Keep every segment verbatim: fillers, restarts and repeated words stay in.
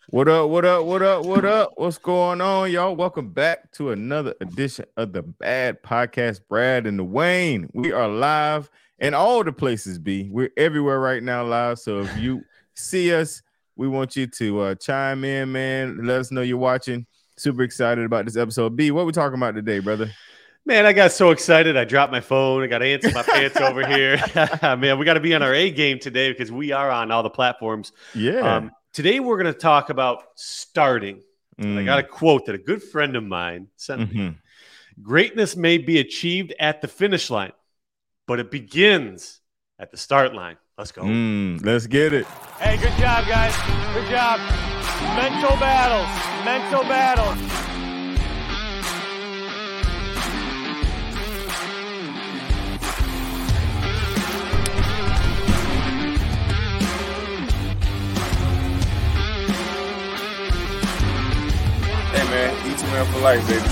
What up? What up? What up? What up? What's going on, y'all? Welcome back to another edition of the Bad Podcast. Brad and the Wayne. We are live in all the places. B. We're everywhere right now, live. So if you see us, we want you to uh, chime in, man. Let us know you're watching. Super excited about this episode. B. What we talking about today, brother? Man, I got so excited. I dropped my phone. I got ants in my pants over here. Man, we got to be on our A game today because we are on all the platforms. Yeah. Um, today, we're going to talk about starting. Mm. And I got a quote that a good friend of mine sent mm-hmm. me. Greatness may be achieved at the finish line, but it begins at the start line. Let's go. Mm, let's get it. Hey, good job, guys. Good job. Mental battles. Mental battles. Man, E two M for life, baby.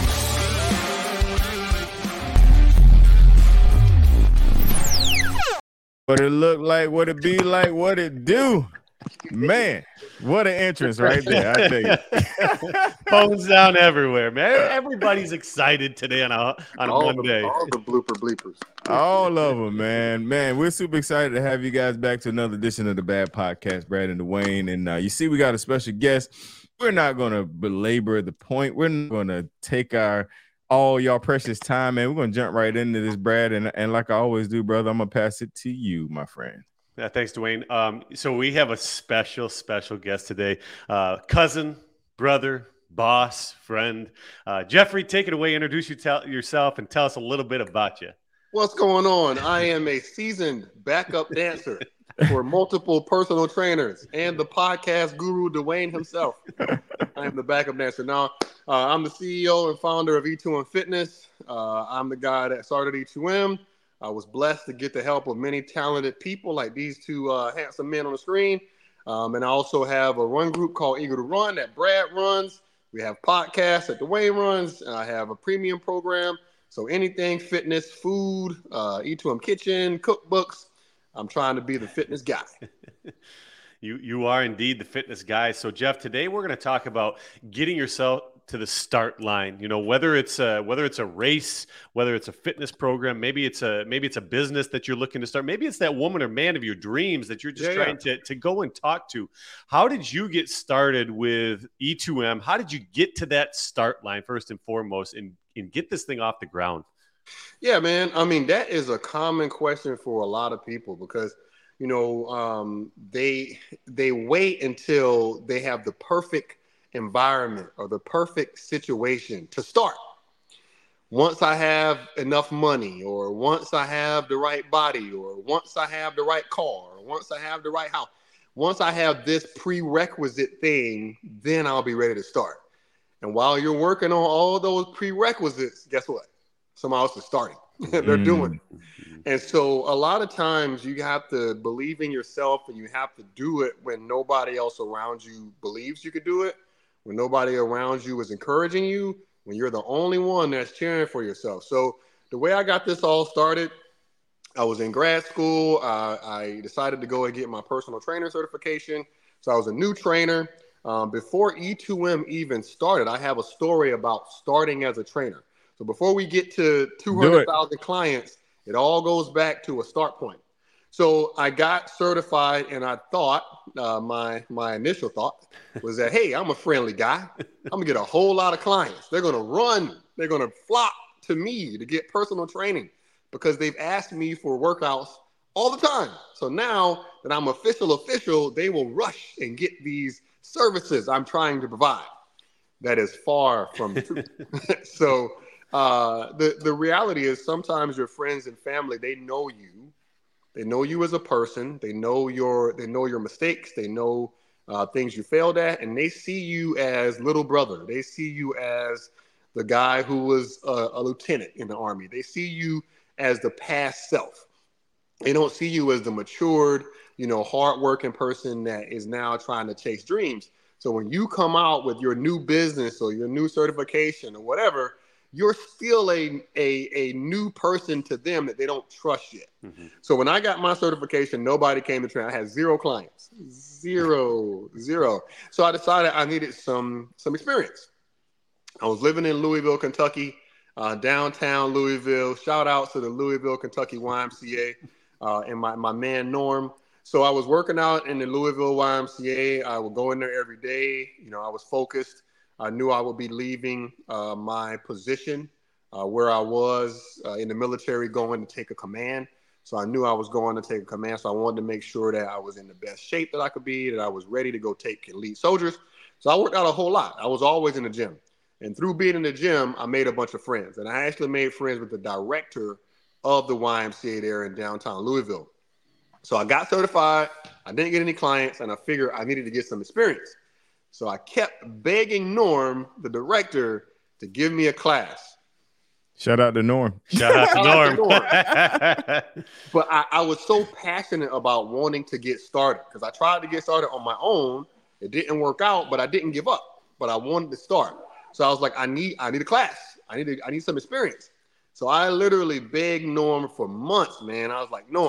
What it look like, what it be like, what it do. Man, what an entrance right there, I tell you. Phones down everywhere, man. Everybody's excited today on a, on all Monday. The, all the blooper bleepers. All of them, man. Man, we're super excited to have you guys back to another edition of the Bad Podcast, Brad and Dwayne. And uh, you see, we got a special guest. We're not going to belabor the point. We're not going to take our all y'all precious time, man. We're going to jump right into this, Brad. And, and like I always do, brother, I'm going to pass it to you, my friend. Yeah, thanks, Dwayne. Um, so we have a special, special guest today. Uh, cousin, brother, boss, friend. Uh, Jeffrey, take it away. Introduce you tell, yourself and tell us a little bit about you. What's going on? I am a seasoned backup dancer for multiple personal trainers and the podcast guru Dwayne himself. I am the backup dancer. Now, uh, I'm the C E O and founder of E two M Fitness. Uh, I'm the guy that started E two M. I was blessed to get the help of many talented people like these two uh, handsome men on the screen. Um, and I also have a run group called Eager to Run that Brad runs. We have podcasts that Dwayne runs. And I have a premium program. So anything fitness, food, uh, E two M Kitchen, cookbooks. I'm trying to be the fitness guy. you you are indeed the fitness guy. So, Jeff, today we're going to talk about getting yourself to the start line. You know, whether it's a, whether it's a race, whether it's a fitness program, maybe it's a maybe it's a business that you're looking to start. Maybe it's that woman or man of your dreams that you're just yeah, trying yeah. to to go and talk to. How did you get started with E two M? How did you get to that start line first and foremost, and and get this thing off the ground? Yeah, man. I mean, that is a common question for a lot of people because, you know, um, they they wait until they have the perfect environment or the perfect situation to start. Once I have enough money, or once I have the right body, or once I have the right car, or once I have the right house, once I have this prerequisite thing, then I'll be ready to start. And while you're working on all those prerequisites, guess what? Someone else is starting. They're mm. doing it. And so a lot of times you have to believe in yourself, and you have to do it when nobody else around you believes you could do it, when nobody around you is encouraging you, when you're the only one that's cheering for yourself. So the way I got this all started, I was in grad school. Uh, I decided to go and get my personal trainer certification. So I was a new trainer. Um, before E two M even started, I have a story about starting as a trainer. So before we get to two hundred thousand clients, it all goes back to a start point. So I got certified, and I thought, uh, my my initial thought was that, hey, I'm a friendly guy. I'm going to get a whole lot of clients. They're going to run. They're going to flock to me to get personal training because they've asked me for workouts all the time. So now that I'm official official, they will rush and get these services I'm trying to provide. That is far from the truth. So uh, the, the reality is sometimes your friends and family, they know you. They know you as a person. They know your they know your mistakes. They know uh, things you failed at, and they see you as little brother. They see you as the guy who was a, a lieutenant in the Army. They see you as the past self. They don't see you as the matured, you know, hardworking person that is now trying to chase dreams. So when you come out with your new business or your new certification or whatever, you're still a, a, a new person to them that they don't trust yet. Mm-hmm. So when I got my certification, nobody came to train. I had zero clients, zero, zero. So I decided I needed some, some experience. I was living in Louisville, Kentucky, uh, downtown Louisville. Shout out to the Louisville, Kentucky Y M C A uh, and my, my man, Norm. So I was working out in the Louisville Y M C A. I would go in there every day. You know, I was focused. I knew I would be leaving uh, my position uh, where I was uh, in the military going to take a command. So I knew I was going to take a command. So I wanted to make sure that I was in the best shape that I could be, that I was ready to go take and lead soldiers. So I worked out a whole lot. I was always in the gym. And through being in the gym, I made a bunch of friends. And I actually made friends with the director of the Y M C A there in downtown Louisville. So I got certified. I didn't get any clients, and I figured I needed to get some experience. So I kept begging Norm, the director, to give me a class. Shout out to Norm. Shout out to Norm. Norm. But I, I was so passionate about wanting to get started because I tried to get started on my own. It didn't work out, but I didn't give up. But I wanted to start. So I was like, I need, I need a class. I need, to, I need some experience. So I literally begged Norm for months, man. I was like, Norm,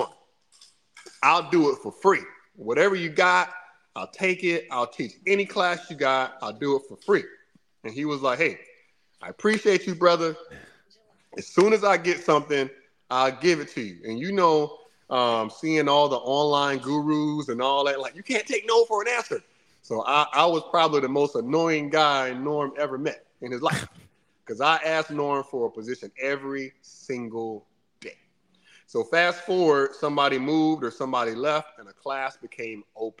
I'll do it for free. Whatever you got, I'll take it. I'll teach any class you got. I'll do it for free. And he was like, hey, I appreciate you, brother. As soon as I get something, I'll give it to you. And you know, um, seeing all the online gurus and all that, like you can't take no for an answer. So I, I was probably the most annoying guy Norm ever met in his life because I asked Norm for a position every single day. So fast forward, somebody moved or somebody left and a class became open.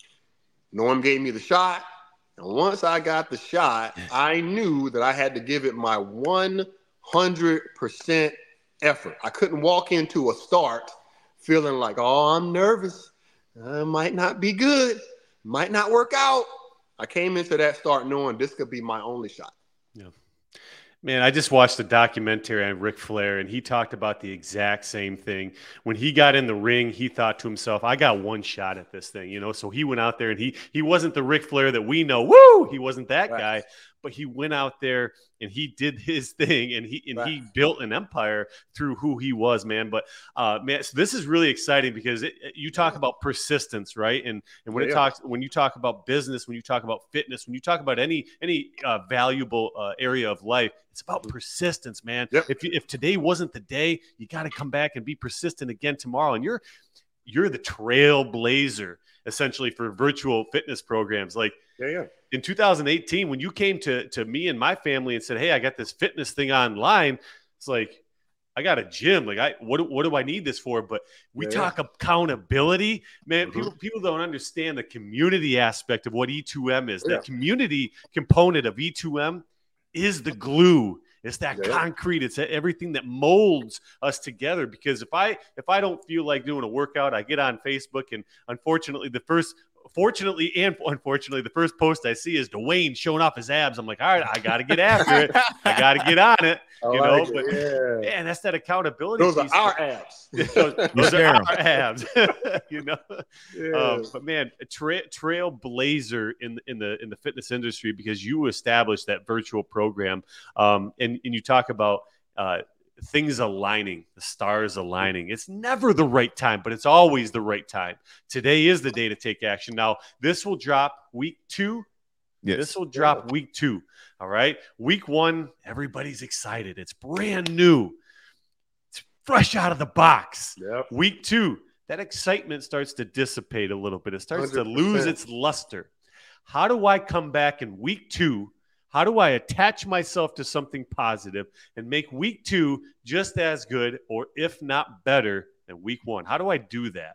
Norm gave me the shot. And once I got the shot, I knew that I had to give it my one hundred percent effort. I couldn't walk into a start feeling like, oh, I'm nervous. I might not be good. Might not work out. I came into that start knowing this could be my only shot. Yeah. Man, I just watched a documentary on Ric Flair, and he talked about the exact same thing. When he got in the ring, he thought to himself, I got one shot at this thing, you know? So he went out there, and he he wasn't the Ric Flair that we know. Woo! He wasn't that right. guy. But he went out there and he did his thing, and he and right. he built an empire through who he was, man. But uh, man, so this is really exciting because it, you talk about persistence, right? And and when yeah, it talks, when you talk about business, when you talk about fitness, when you talk about any any uh, valuable uh, area of life, it's about persistence, man. Yep. If you, if today wasn't the day, you got to come back and be persistent again tomorrow. And you're you're the trailblazer essentially for virtual fitness programs, like. Yeah, yeah. In two thousand eighteen, when you came to, to me and my family and said, hey, I got this fitness thing online, it's like, I got a gym. Like, I what, what do I need this for? But we yeah, talk yeah. accountability. Man, mm-hmm. people people don't understand the community aspect of what E two M is. Yeah. The community component of E two M is the glue. It's that yeah. concrete. It's everything that molds us together. Because if I if I don't feel like doing a workout, I get on Facebook, and unfortunately, the first Fortunately and unfortunately, the first post I see is Dwayne showing off his abs. I'm like, all right, I got to get after it. I got to get on it. You know, like but it, yeah. man, that's that accountability. Those piece. are our abs. those those are our abs. You know, yeah. um, but man, a tra- trailblazer in in the in the fitness industry because you established that virtual program, um, and and you talk about. Uh, things aligning, the stars aligning. It's never the right time, but it's always the right time. Today is the day to take action. Now, this will drop week two. Yes. This will drop yeah. week two. All right. Week one, everybody's excited. It's brand new. It's fresh out of the box. Yep. Week two, that excitement starts to dissipate a little bit. It starts one hundred percent to lose its luster. How do I come back in week two? How do I attach myself to something positive and make week two just as good or if not better than week one? How do I do that?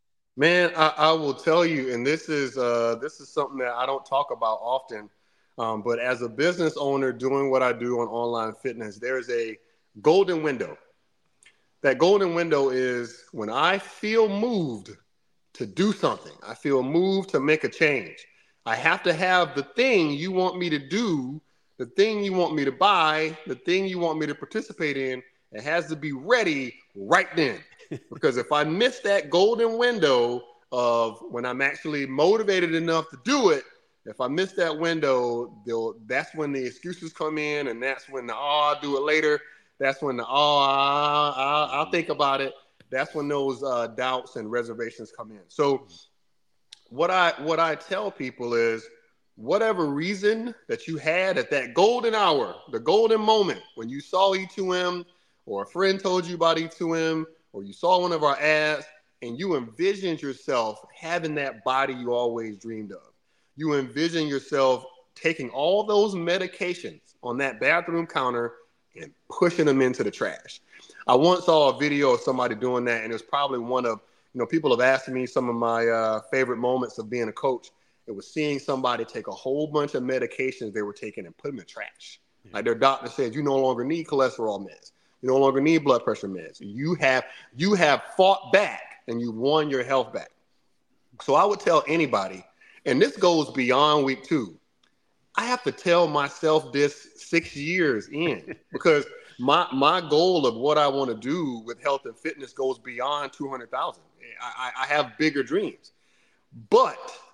Man, I, I will tell you, and this is uh, this is something that I don't talk about often, um, but as a business owner doing what I do on online fitness, there's a golden window. That golden window is when I feel moved to do something. I feel moved to make a change. I have to have the thing you want me to do, the thing you want me to buy, the thing you want me to participate in. It has to be ready right then. Because if I miss that golden window of when I'm actually motivated enough to do it, If I miss that window, they'll, that's when the excuses come in, and that's when the, oh, I'll do it later. That's when the, oh, I'll, I'll, I'll think about it. That's when those uh, doubts and reservations come in. So what I what I tell people is, whatever reason that you had at that golden hour, the golden moment when you saw E two M, or a friend told you about E two M, or you saw one of our ads, and you envisioned yourself having that body you always dreamed of. You envision yourself taking all those medications on that bathroom counter and pushing them into the trash. I once saw a video of somebody doing that, and it was probably one of, you know, people have asked me some of my uh, favorite moments of being a coach. It was seeing somebody take a whole bunch of medications they were taking and put them in the trash. Yeah. Like their doctor said, you no longer need cholesterol meds. You no longer need blood pressure meds. You have, you have fought back and you've won your health back. So I would tell anybody, and this goes beyond week two, I have to tell myself this six years in, because my my goal of what I want to do with health and fitness goes beyond two hundred thousand. I, I have bigger dreams, but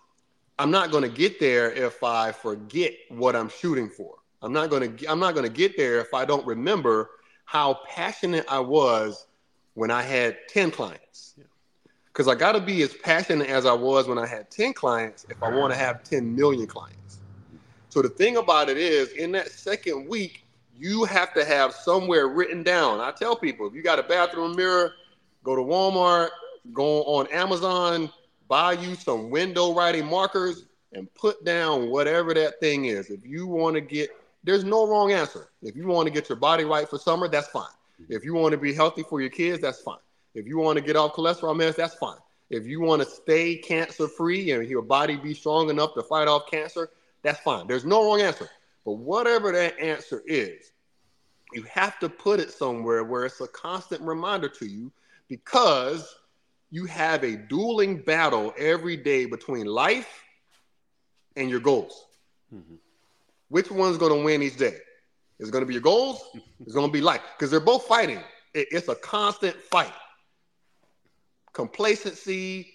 I'm not going to get there if I forget what I'm shooting for. I'm not going to I'm not going to get there if I don't remember how passionate I was when I had ten clients. Because I got to be as passionate as I was when I had ten clients if I want to have ten million clients. So the thing about it is, in that second week, you have to have somewhere written down. I tell people, if you got a bathroom mirror, go to Walmart, go on Amazon, buy you some window writing markers and put down whatever that thing is. If you want to get, there's no wrong answer. If you want to get your body right for summer, that's fine. If you want to be healthy for your kids, that's fine. If you want to get off cholesterol meds, that's fine. If you want to stay cancer free and your body be strong enough to fight off cancer, that's fine. There's no wrong answer. But whatever that answer is, you have to put it somewhere where it's a constant reminder to you, because you have a dueling battle every day between life and your goals. Mm-hmm. Which one's going to win each day? Is it going to be your goals? It's going to be life, because they're both fighting. It, it's a constant fight. Complacency,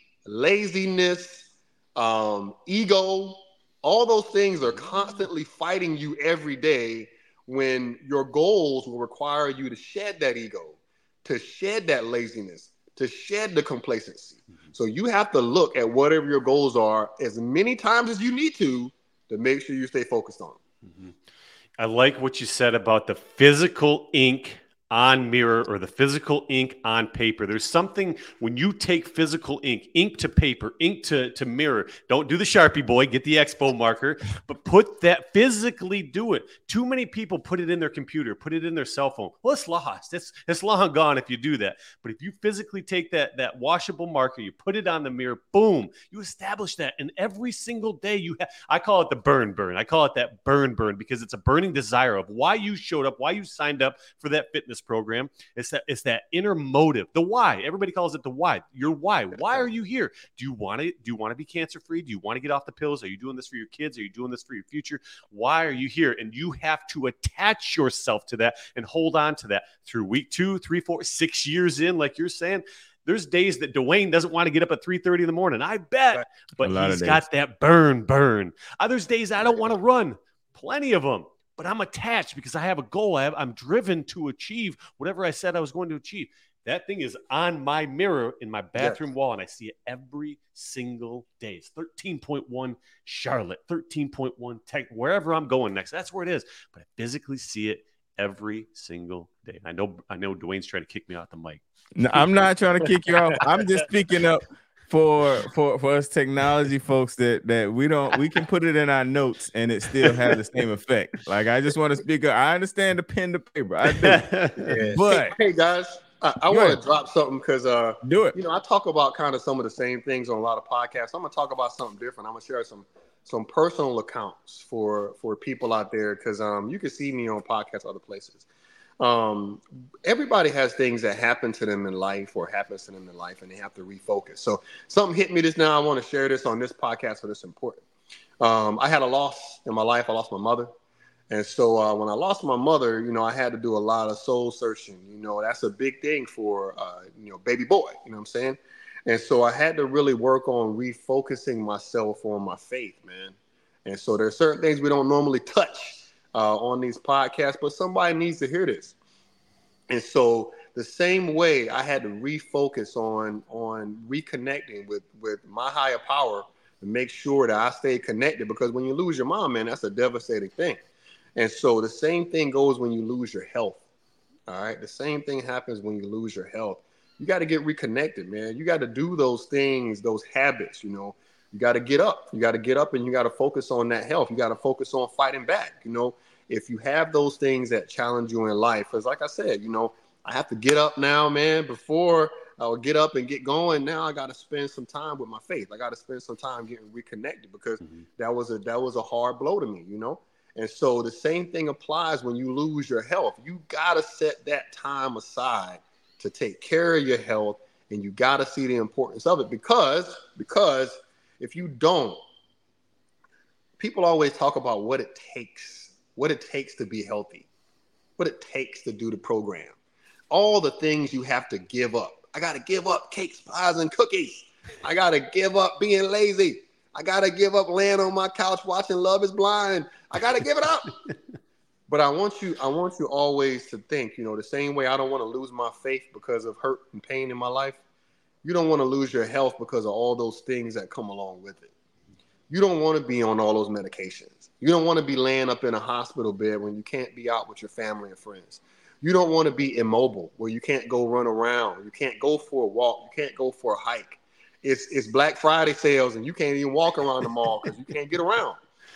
laziness, um, ego, all those things are constantly fighting you every day, when your goals will require you to shed that ego, to shed that laziness, to shed the complacency. Mm-hmm. So you have to look at whatever your goals are as many times as you need to to make sure you stay focused on them. Mm-hmm. I like what you said about the physical ink on mirror, or the physical ink on paper. There's something when you take physical ink, ink to paper, ink to, to mirror. Don't do the Sharpie boy, get the Expo marker, but put that, physically do it. Too many people put it in their computer, put it in their cell phone. Well, it's lost. It's, it's long gone if you do that. But if you physically take that, that washable marker, you put it on the mirror, boom, you establish that. And every single day you have, I call it the burn burn. I call it that burn burn, because it's a burning desire of why you showed up, why you signed up for that fitness program. It's that it's that inner motive, the why. Everybody calls it the why. Your why. Why are you here? Do you want to do you want to be cancer free? Do you want to get off the pills? Are you doing this for your kids? Are you doing this for your future? Why are you here? And you have to attach yourself to that and hold on to that through week two, three, four, six years in, like you're saying. There's days that Dwayne doesn't want to get up at three thirty in the morning. I bet, but he's got that burn burn. Others days I don't want to run. Plenty of them. But I'm attached because I have a goal. I have, I'm driven to achieve whatever I said I was going to achieve. That thing is on my mirror in my bathroom yes. wall, and I see it every single day. It's thirteen point one Charlotte, thirteen point one Tech, wherever I'm going next. That's where it is. But I physically see it every single day. I know I know Dwayne's trying to kick me off the mic. No, I'm not trying to kick you off. I'm just speaking up for for for us technology folks that that we don't we can put it in our notes and it still have the same effect. Like, I just want to speak up. I understand the pen to paper. I do. Yeah. But hey, hey guys, I, I want to drop something because uh do it. You know, I talk about kind of some of the same things on a lot of podcasts. I'm gonna talk about something different. I'm gonna share some some personal accounts for for people out there, because um you can see me on podcasts other places. Um, everybody has things that happen to them in life or happens to them in life, and they have to refocus. So something hit me just now. I want to share this on this podcast, so it's important. Um, I had a loss in my life. I lost my mother. And so uh, when I lost my mother, you know, I had to do a lot of soul searching. You know, that's a big thing for, uh, you know, baby boy, you know what I'm saying? And so I had to really work on refocusing myself on my faith, man. And so there are certain things we don't normally touch uh, on these podcasts, but somebody needs to hear this. And so the same way I had to refocus on on reconnecting with, with my higher power to make sure that I stay connected, because when you lose your mom, man, that's a devastating thing. And so the same thing goes when you lose your health. All right. The same thing happens when you lose your health. You got to get reconnected, man. You got to do those things, those habits, you know. You got to get up. You got to get up and you got to focus on that health. You got to focus on fighting back. You know, if you have those things that challenge you in life, because like I said, you know, I have to get up now, man. Before I would get up and get going, now I got to spend some time with my faith. I got to spend some time getting reconnected, because mm-hmm. that was a that was a hard blow to me, you know. And so the same thing applies when you lose your health. You got to set that time aside to take care of your health, and you got to see the importance of it, because because if you don't, people always talk about what it takes, what it takes to be healthy, what it takes to do the program, all the things you have to give up. I got to give up cakes, pies, and cookies. I got to give up being lazy. I got to give up laying on my couch watching Love is Blind. I got to give it up. But I want you, I want you always to think, you know, the same way I don't want to lose my faith because of hurt and pain in my life. You don't want to lose your health because of all those things that come along with it. You don't want to be on all those medications. You don't want to be laying up in a hospital bed when you can't be out with your family and friends. You don't want to be immobile where you can't go run around. You can't go for a walk. You can't go for a hike. It's it's Black Friday sales and you can't even walk around the mall because you can't get around.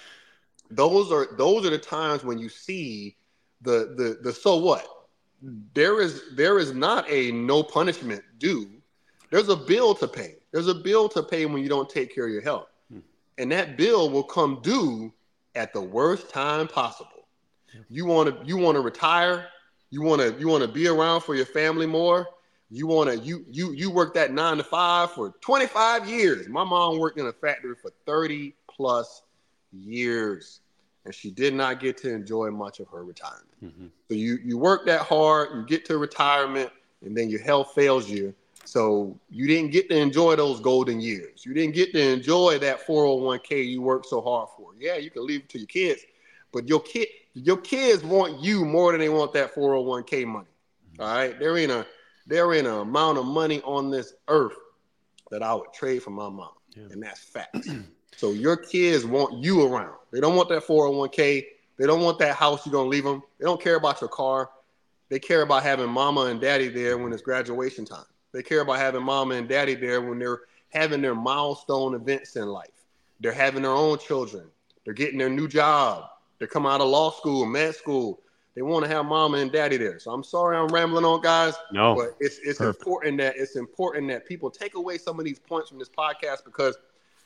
Those are those are the times when you see the the the so what? There is there is not a no punishment due. There's a bill to pay. There's a bill to pay when you don't take care of your health. Hmm. And that bill will come due at the worst time possible. Yeah. You want to you want to retire, you want to you want to be around for your family more. You want to you you you work that nine to five for twenty-five years. My mom worked in a factory for thirty plus years, and she did not get to enjoy much of her retirement. Mm-hmm. So you you work that hard, you get to retirement, and then your health fails you. So you didn't get to enjoy those golden years. You didn't get to enjoy that four oh one k you worked so hard for. Yeah, you can leave it to your kids, but your kid your kids want you more than they want that four oh one k money. Mm-hmm. All right, there ain't a there ain't an amount of money on this earth that I would trade for my mom, yeah. And that's facts. So your kids want you around. They don't want that four oh one k. They don't want that house you're going to leave them. They don't care about your car. They care about having mama and daddy there when it's graduation time. They care about having mama and daddy there when they're having their milestone events in life. They're having their own children. They're getting their new job. They're coming out of law school, med school. They want to have mama and daddy there. So I'm sorry I'm rambling on, guys. No, but it's it's Perfect. important that it's important that people take away some of these points from this podcast, because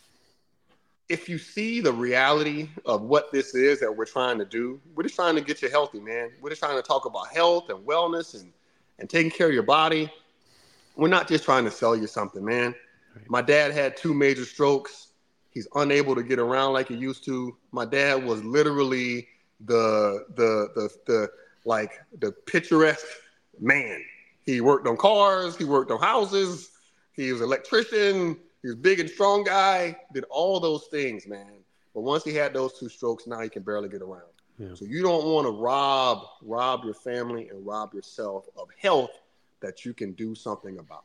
if you see the reality of what this is that we're trying to do, we're just trying to get you healthy, man. We're just trying to talk about health and wellness and, and taking care of your body. We're not just trying to sell you something, man. Right. My dad had two major strokes. He's unable to get around like he used to. My dad was literally the, the, the, the, like the picturesque man. He worked on cars. He worked on houses. He was an electrician. He was a big and strong guy, did all those things, man. But once he had those two strokes, now he can barely get around. Yeah. So you don't want to rob, rob your family and rob yourself of health that you can do something about.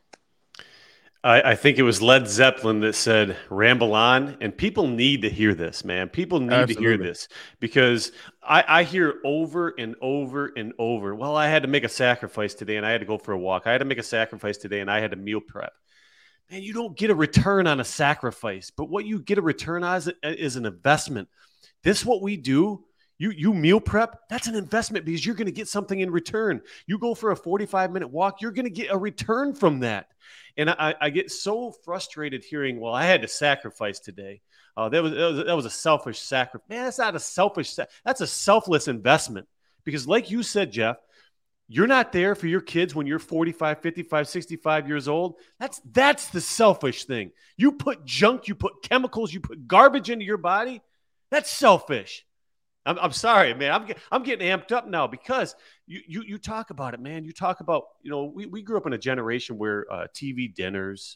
I, I think it was Led Zeppelin that said, ramble on. And people need to hear this, man. People need Absolutely. to hear this, because I, I hear over and over and over, well, I had to make a sacrifice today and I had to go for a walk. I had to make a sacrifice today and I had to meal prep. Man, you don't get a return on a sacrifice, but what you get a return on is, is an investment. This is what we do. You you meal prep, that's an investment, because you're going to get something in return. You go for a forty-five minute walk, you're going to get a return from that. And I, I get so frustrated hearing, well, I had to sacrifice today. Uh, that was, that was that was a selfish sacrifice. Man, that's not a selfish. That's a selfless investment, because like you said, Jeff, you're not there for your kids when you're forty-five, fifty-five, sixty-five years old. That's that's the selfish thing. You put junk, you put chemicals, you put garbage into your body. That's selfish. I'm, I'm sorry, man. I'm I'm getting amped up now, because you you you talk about it, man. You talk about, you know, we, we grew up in a generation where uh, T V dinners,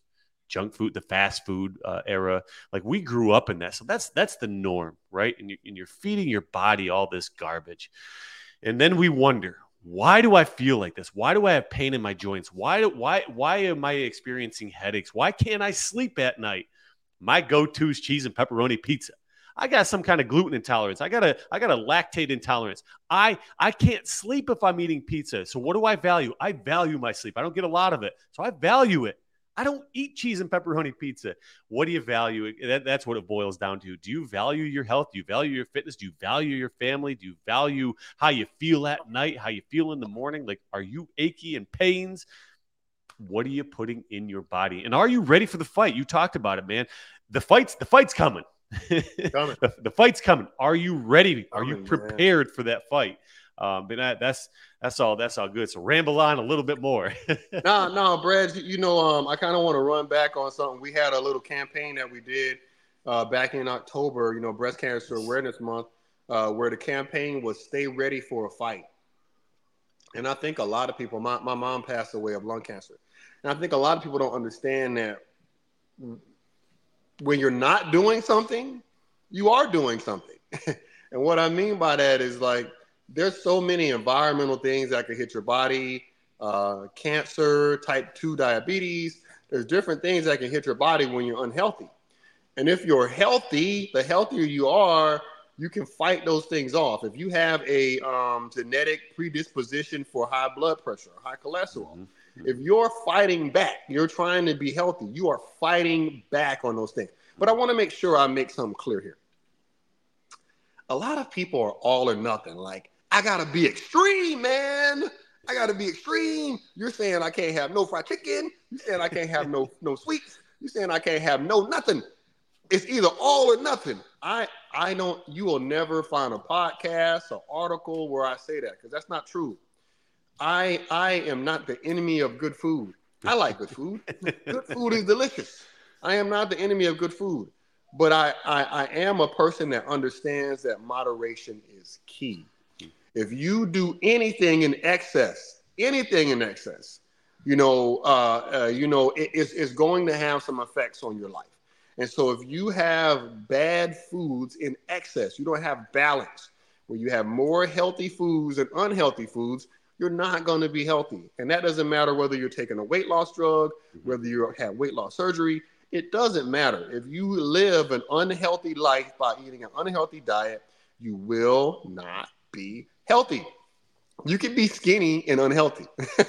junk food, the fast food uh, era. Like we grew up in that. So that's that's the norm, right? And, you, and you're feeding your body all this garbage. And then we wonder, why do I feel like this? Why do I have pain in my joints? Why, do, why, why am I experiencing headaches? Why can't I sleep at night? My go-to is cheese and pepperoni pizza. I got some kind of gluten intolerance. I got a I got a lactate intolerance. I I can't sleep if I'm eating pizza. So what do I value? I value my sleep. I don't get a lot of it. So I value it. I don't eat cheese and pepperoni pizza. What do you value? That, that's what it boils down to. Do you value your health? Do you value your fitness? Do you value your family? Do you value how you feel at night? How you feel in the morning? Like, are you achy and pains? What are you putting in your body? And are you ready for the fight? You talked about it, man. The fight's the fight's coming. the, the fight's coming. Are you ready? Are you prepared man. for that fight? Um, but that, that's that's all. That's all good. So ramble on a little bit more. no, no, Brad. You know, um, I kind of want to run back on something. We had a little campaign that we did uh, back in October. You know, Breast Cancer Awareness Month, uh, where the campaign was "Stay ready for a fight." And I think a lot of people. My my mom passed away of lung cancer, and I think a lot of people don't understand that when you're not doing something, you are doing something. And what I mean by that is like, there's so many environmental things that can hit your body, uh, cancer, type two diabetes. There's different things that can hit your body when you're unhealthy. And if you're healthy, the healthier you are, you can fight those things off. If you have a um, genetic predisposition for high blood pressure, high cholesterol, mm-hmm. if you're fighting back, you're trying to be healthy, you are fighting back on those things. But I want to make sure I make something clear here. A lot of people are all or nothing. Like, I got to be extreme, man. I got to be extreme. You're saying I can't have no fried chicken. You're saying I can't have no no sweets. You're saying I can't have no nothing. It's either all or nothing. I I don't, you will never find a podcast or article where I say that, because that's not true. I I am not the enemy of good food. I like good food. Good food is delicious. I am not the enemy of good food. But I, I, I am a person that understands that moderation is key. If you do anything in excess, anything in excess, you know, uh, uh, you know, it, it's, it's going to have some effects on your life. And so if you have bad foods in excess, you don't have balance, where you have more healthy foods than unhealthy foods, you're not going to be healthy. And that doesn't matter whether you're taking a weight loss drug, whether you have weight loss surgery. It doesn't matter. If you live an unhealthy life by eating an unhealthy diet, you will not be healthy. You can be skinny and unhealthy.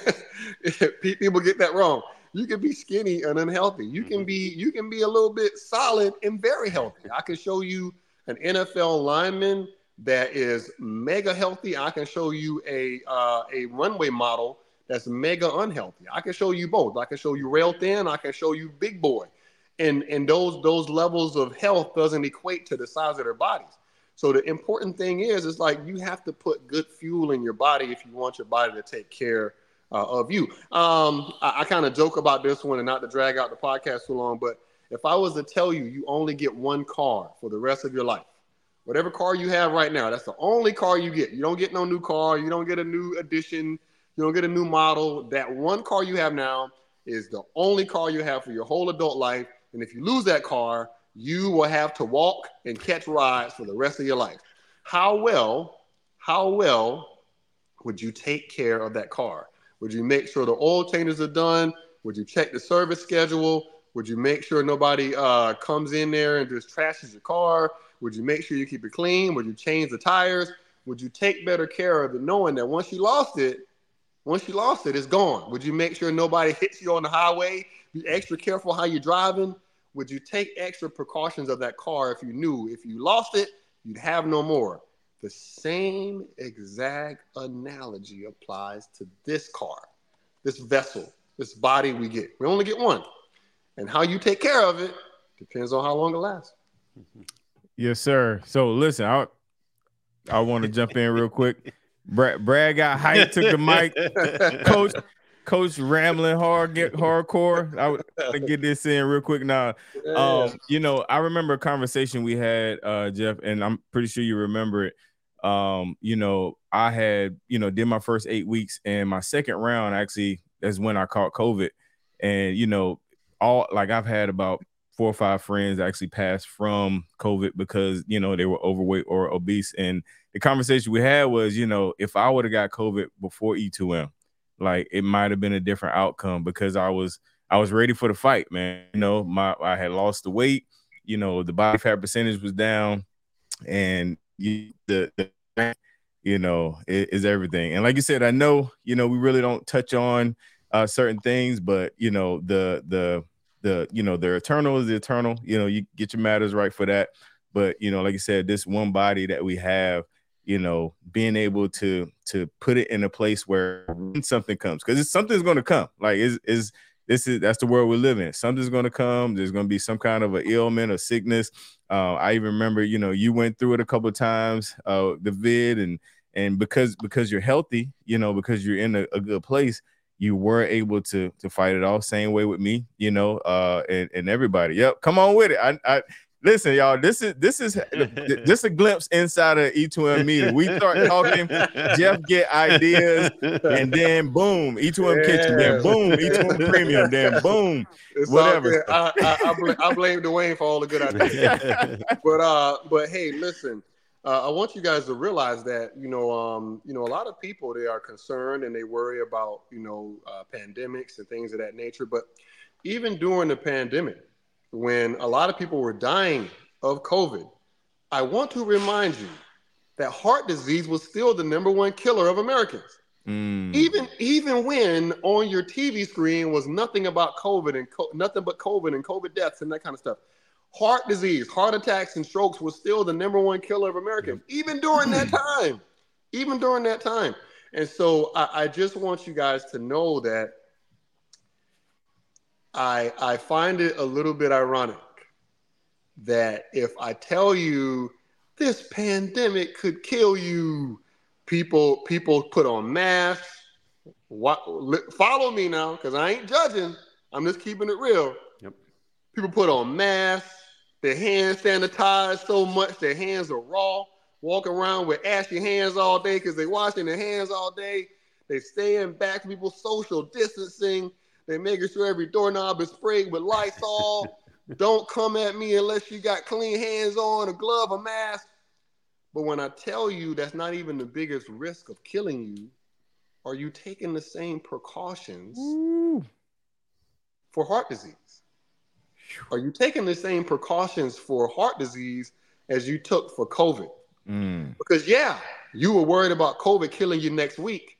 People get that wrong. You can be skinny and unhealthy. You can be you can be a little bit solid and very healthy. I can show you an N F L lineman that is mega healthy. I can show you a uh, a runway model that's mega unhealthy. I can show you both. I can show you rail thin. I can show you big boy. And, and those those levels of health doesn't equate to the size of their bodies. So the important thing is, is like you have to put good fuel in your body if you want your body to take care uh, of you. Um, I, I kind of joke about this one and not to drag out the podcast too long, but if I was to tell you, you only get one car for the rest of your life, whatever car you have right now, that's the only car you get. You don't get no new car. You don't get a new edition. You don't get a new model. That one car you have now is the only car you have for your whole adult life. And if you lose that car, you will have to walk and catch rides for the rest of your life. How well, how well would you take care of that car? Would you make sure the oil changes are done? Would you check the service schedule? Would you make sure nobody uh, comes in there and just trashes your car? Would you make sure you keep it clean? Would you change the tires? Would you take better care of it, knowing that once you lost it, once you lost it, it's gone? Would you make sure nobody hits you on the highway? Be extra careful how you're driving? Would you take extra precautions of that car if you knew if you lost it, you'd have no more? The same exact analogy applies to this car, this vessel, this body we get. We only get one. And how you take care of it depends on how long it lasts. Yes, sir. So listen, I I want to jump in real quick. Brad, Brad got hyped, took the mic. Coach, Coach rambling hard, get hardcore. I would to get this in real quick now. Um, you know, I remember a conversation we had, uh, Jeff, and I'm pretty sure you remember it. Um, you know, I had, you know, did my first eight weeks, and my second round actually that's when I caught COVID. And, you know, all like I've had about four or five friends actually pass from COVID because, you know, they were overweight or obese. And the conversation we had was, you know, if I would have got COVID before E two M, like it might have been a different outcome because I was I was ready for the fight, man. You know, my I had lost the weight, you know, the body fat percentage was down, and you, the, the you know, is, is everything. And like you said, I know, you know, we really don't touch on uh, certain things, but you know, the the the you know, the eternal is the eternal. You know, you get your matters right for that. But you know, like you said, this one body that we have, you know, being able to to put it in a place where when something comes, because something's going to come. Like is is this is that's the world we live in. Something's going to come. There's going to be some kind of an ailment or sickness. Uh, I even remember, you know, you went through it a couple of times, uh, the vid, and and because because you're healthy, you know, because you're in a, a good place, you were able to to fight it off. Same way with me, you know, uh, and and everybody. Yep, come on with it. I, I listen, y'all. This is this is just a glimpse inside of E two M meeting. We start talking, Jeff get ideas, and then boom, E two M yeah. Kitchen, then boom, E two M Premium, then boom, it's whatever. I, I, I, blame, I blame Dwayne for all the good ideas. but uh, but hey, listen. Uh, I want you guys to realize that, you know, um, you know, a lot of people, they are concerned and they worry about, you know, uh, pandemics and things of that nature. But even during the pandemic, when a lot of people were dying of COVID, I want to remind you that heart disease was still the number one killer of Americans. Mm. Even even when on your T V screen was nothing about COVID and co- nothing but COVID and COVID deaths and that kind of stuff. Heart disease, heart attacks, and strokes was still the number one killer of Americans, yep. even during that time, even during that time. And so I, I just want you guys to know that I, I find it a little bit ironic that if I tell you this pandemic could kill you, people, people put on masks. What, follow me now, because I ain't judging. I'm just keeping it real. Yep. People put on masks. Their hands sanitized so much, their hands are raw, walking around with ashy hands all day because they're washing their hands all day. They staying back from people, social distancing. They're making sure every doorknob is sprayed with Lysol. Don't come at me unless you got clean hands on, a glove, a mask. But when I tell you that's not even the biggest risk of killing you, are you taking the same precautions Ooh. for heart disease? Are you taking the same precautions for heart disease as you took for COVID? Mm. Because, yeah, you were worried about COVID killing you next week,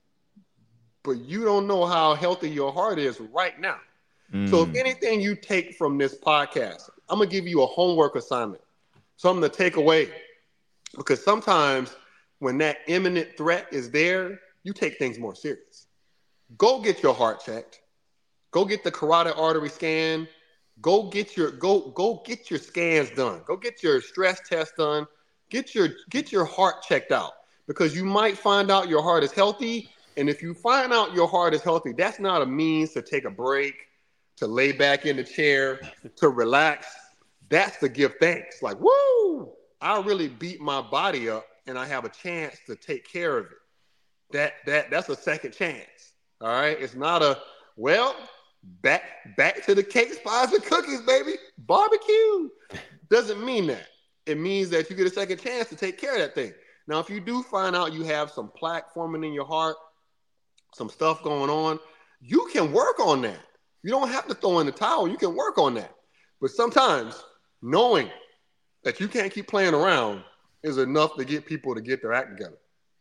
but you don't know how healthy your heart is right now. Mm. So if anything you take from this podcast, I'm going to give you a homework assignment, something to take away. Because sometimes when that imminent threat is there, you take things more serious. Go get your heart checked. Go get the carotid artery scan. Go get your go go get your scans done. Go get your stress test done. Get your get your heart checked out, because you might find out your heart is healthy. And if you find out your heart is healthy, that's not a means to take a break, to lay back in the chair, to relax. That's to give thanks. Like, woo! I really beat my body up, and I have a chance to take care of it. That that that's a second chance. All right, it's not a well. Back back to the cake, pies, and cookies, baby. Barbecue. Doesn't mean that. It means that you get a second chance to take care of that thing. Now, if you do find out you have some plaque forming in your heart, some stuff going on, you can work on that. You don't have to throw in the towel. You can work on that. But sometimes knowing that you can't keep playing around is enough to get people to get their act together.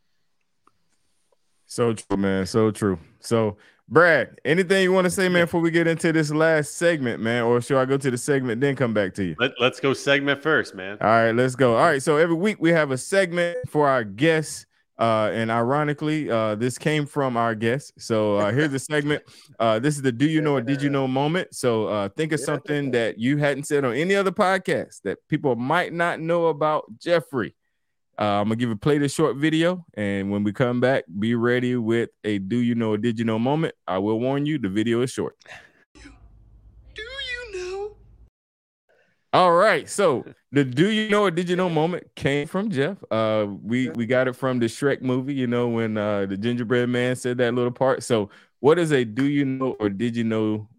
So true, man. So true. So, Brad, anything you want to say, man, before we get into this last segment, man? Or should I go to the segment, then come back to you? Let, let's go segment first, man. All right, let's go. All right, so every week we have a segment for our guests. Uh, and ironically, uh, this came from our guests. So uh, here's the segment. Uh, this is the Do You Know or Did You Know moment. So uh, think of something that you hadn't said on any other podcast that people might not know about Jeffrey. Uh, I'm going to give a play this short video. And when we come back, be ready with a Do You Know or Did You Know moment. I will warn you, the video is short. Do you know? All right. So the Do You Know or Did You Know moment came from Jeff. Uh, we, we got it from the Shrek movie, you know, when uh, the gingerbread man said that little part. So what is a Do You Know or Did You Know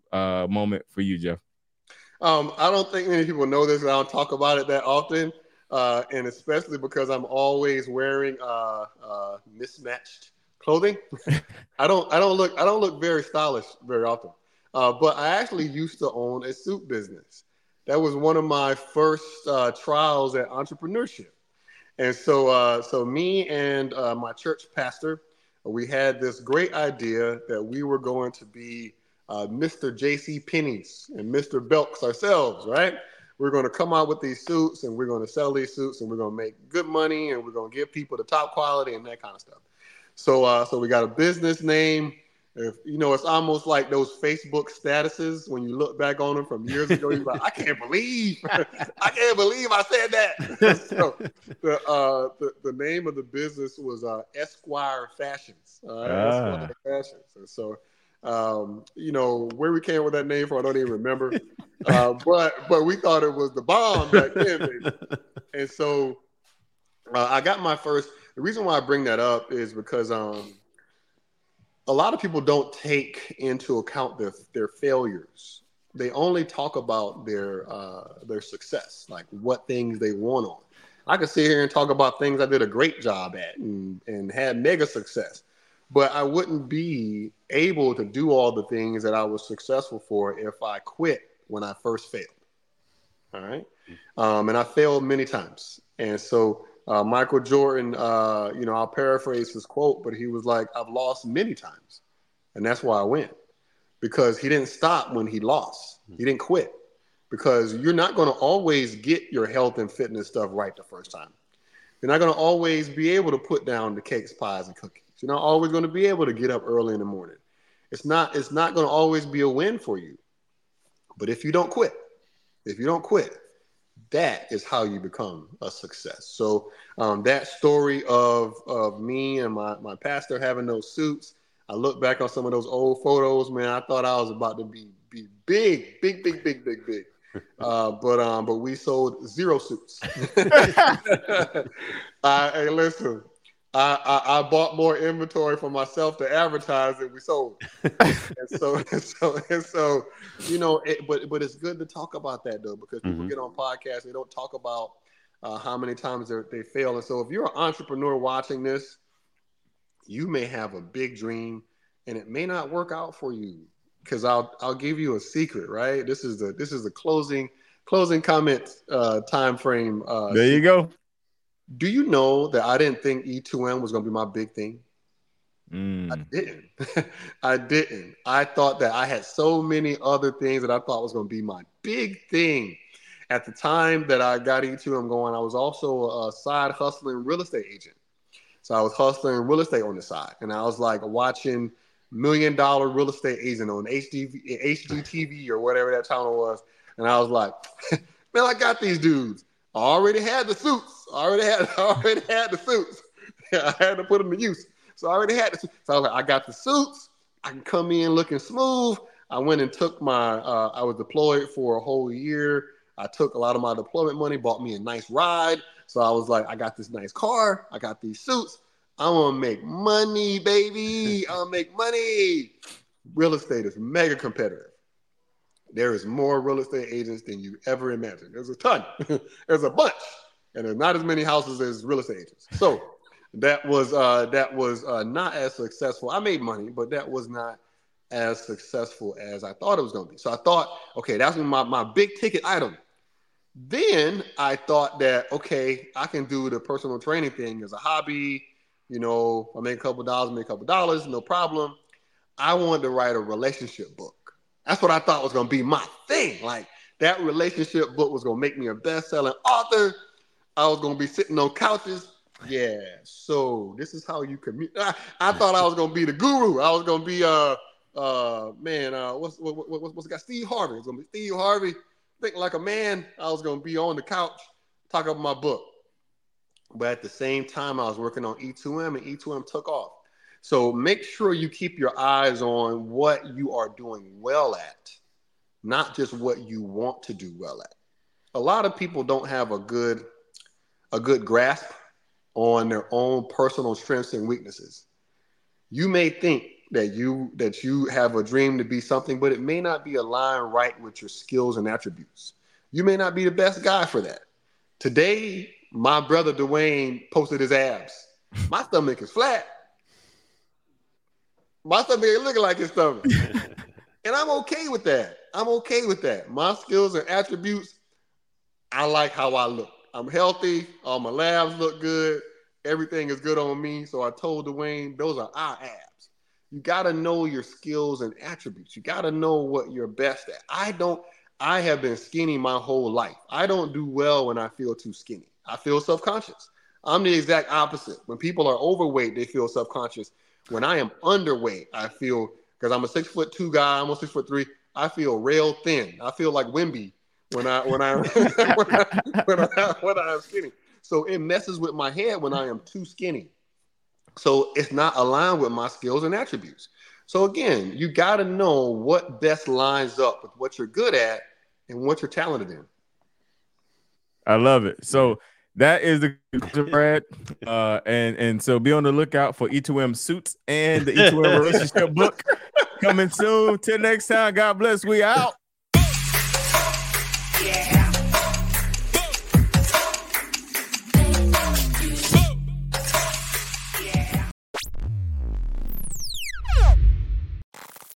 uh, moment for you, Jeff? Um, I don't think many people know this. I don't talk about it that often, uh, and especially because I'm always wearing uh, uh, mismatched clothing. I don't. I don't look. I don't look very stylish very often. Uh, but I actually used to own a suit business. That was one of my first uh, trials at entrepreneurship. And so, uh, so me and uh, my church pastor, we had this great idea that we were going to be uh, Mister J C Penney's and Mister Belk's ourselves, right? We're going to come out with these suits and we're going to sell these suits and we're going to make good money and we're going to give people the top quality and that kind of stuff. So, uh, so we got a business name. If, you know, it's almost like those Facebook statuses when you look back on them from years ago. You're like, I can't believe, I can't believe I said that. So the, uh, the the name of the business was uh, Esquire Fashions. Uh, ah. Esquire Fashions. And so, um, you know, where we came with that name from, I don't even remember. Uh, but but we thought it was the bomb back then, baby. And so uh, I got my first. The reason why I bring that up is because um. a lot of people don't take into account their their failures. They only talk about their uh, their success, like what things they won on. I could sit here and talk about things I did a great job at and, and had mega success, but I wouldn't be able to do all the things that I was successful for if I quit when I first failed. All right, um, and I failed many times, and so. Uh, Michael Jordan, uh, you know, I'll paraphrase his quote, but he was like, I've lost many times. And that's why I win. Because he didn't stop when he lost. He didn't quit. Because you're not going to always get your health and fitness stuff right the first time. You're not going to always be able to put down the cakes, pies, and cookies. You're not always going to be able to get up early in the morning. It's not, it's not going to always be a win for you. But if you don't quit, if you don't quit, that is how you become a success. So um, that story of of me and my, my pastor having those suits, I look back on some of those old photos, man, I thought I was about to be be big, big, big, big, big, big. Uh, but um, but we sold zero suits. uh, hey, listen, I, I I bought more inventory for myself to advertise than we sold. and so and so and so, you know, it, but but it's good to talk about that though, because people mm-hmm. get on podcasts, they don't talk about uh, how many times they fail. And so if you're an entrepreneur watching this, you may have a big dream and it may not work out for you. Because I'll I'll give you a secret, right? This is the this is the closing closing comment uh, time frame. Uh, there you secret. go. Do you know that I didn't think E two M was going to be my big thing? Mm. I didn't. I didn't. I thought that I had so many other things that I thought was going to be my big thing. At the time that I got E two M going, I was also a side hustling real estate agent. So I was hustling real estate on the side. And I was like watching Million Dollar Real Estate Agent on H D T V or whatever that channel was. And I was like, man, I got these dudes. I already had the suits. I already had, I already had the suits. I had to put them to use. So I already had the suits. So I was like, I got the suits. I can come in looking smooth. I went and took my, uh, I was deployed for a whole year. I took a lot of my deployment money, bought me a nice ride. So I was like, I got this nice car. I got these suits. I'm going to make money, baby. I'm going to make money. Real estate is mega competitive. There is more real estate agents than you ever imagined. There's a ton. There's a bunch. And there's not as many houses as real estate agents. So that was uh, that was uh, not as successful. I made money, but that was not as successful as I thought it was going to be. So I thought, okay, that's my, my big ticket item. Then I thought that, okay, I can do the personal training thing as a hobby. You know, I make a couple dollars, make a couple dollars, no problem. I wanted to write a relationship book. That's what I thought was going to be my thing. Like, that relationship book was going to make me a best-selling author. I was going to be sitting on couches. Yeah, so this is how you communicate. I, I thought I was going to be the guru. I was going to be, uh, uh, man, uh, what's, what, what, what's the guy? Steve Harvey. It's going to be Steve Harvey. Think like a man. I was going to be on the couch, talk about my book. But at the same time, I was working on E two M, and E two M took off. So make sure you keep your eyes on what you are doing well at, not just what you want to do well at. A lot of people don't have a good, a good grasp on their own personal strengths and weaknesses. You may think that you that you have a dream to be something, but it may not be aligned right with your skills and attributes. You may not be the best guy for that. Today, my brother Dwayne posted his abs. My stomach is flat. My stomach ain't looking like his stomach. And I'm okay with that. I'm okay with that. My skills and attributes, I like how I look. I'm healthy. All my labs look good. Everything is good on me. So I told Dwayne, those are our abs. You got to know your skills and attributes. You got to know what you're best at. I don't, I have been skinny my whole life. I don't do well when I feel too skinny. I feel self-conscious. I'm the exact opposite. When people are overweight, they feel self-conscious. When I am underweight, I feel, because I'm a six foot two guy, I'm a six foot three, I feel real thin. I feel like Wimby when I when I when I when I when I am skinny. So it messes with my head when I am too skinny. So it's not aligned with my skills and attributes. So again, you got to know what best lines up with what you're good at and what you're talented in. I love it. So that is the Brad, uh, and and so be on the lookout for E two M Suits and the E two M Relationship book coming soon. Till next time, God bless. We out.